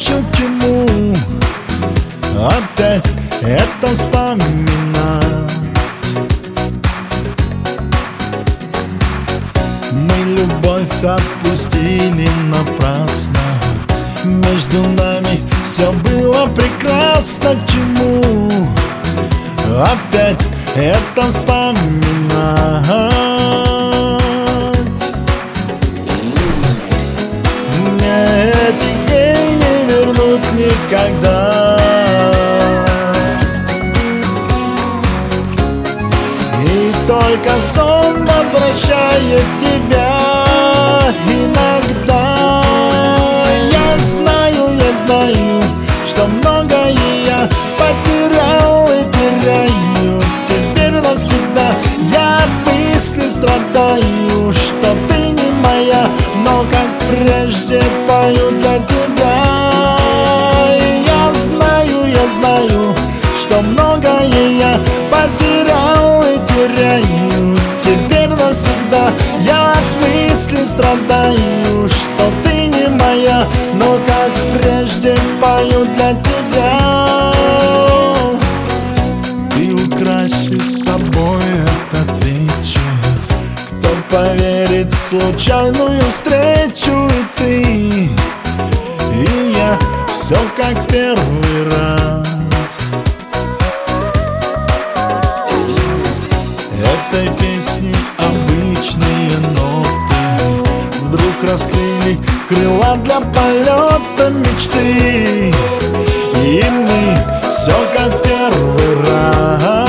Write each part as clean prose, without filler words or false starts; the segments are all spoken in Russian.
научил чему опять это вспоминать. Мы любовь отпустили напрасно, между нами все было прекрасно. Чему опять это вспоминать? Мне этих дней не вернуть никогда. И только сон возвращает тебя иногда. Я знаю, что многое я потерял и теряю теперь навсегда. Я от мысли страдаю, что ты не моя, но как прежде пою для тебя. И я знаю, что многое я потерял и теряю теперь навсегда. Я от мысли страдаю, что ты не моя, но как прежде пою для тебя. Ты украсишь собой этот вечер, кто поверит в случайную встречу. И ты, и я, все как в первый раз. Этой песни обычные ноты вдруг раскрыли крыла для полета мечты. И мы все как в первый раз.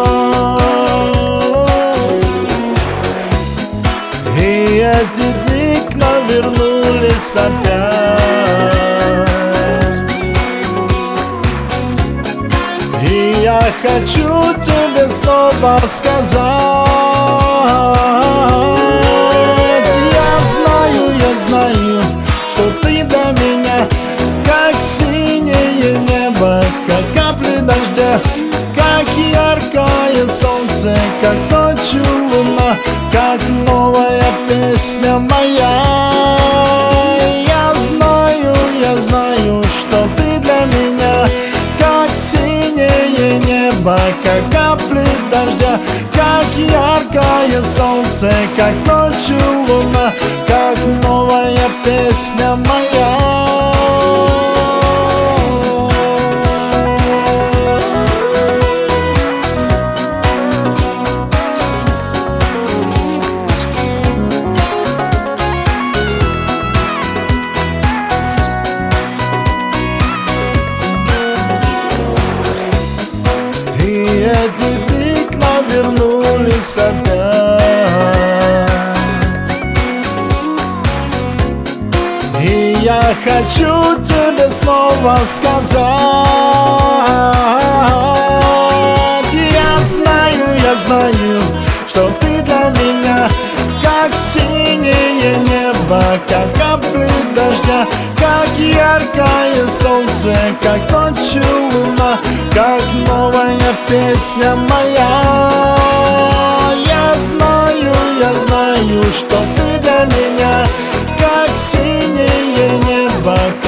И эти дни к нам вернулись опять. И я хочу тебе снова сказать: я знаю, что ты для меня как синее небо, как капли дождя, как яркое солнце, как ночью луна, как новая песня моя. Я знаю, что ты для меня как синее небо, как капли дождя, как яркое солнце, как ночью луна, как новая песня моя. Эти дни к нам вернулись опять. И я хочу тебе снова сказать: я знаю, что ты для меня как синее небо, как капли дождя, как яркое солнце, как ночью луна, как новая песня моя. Я знаю, что ты для меня как синее небо,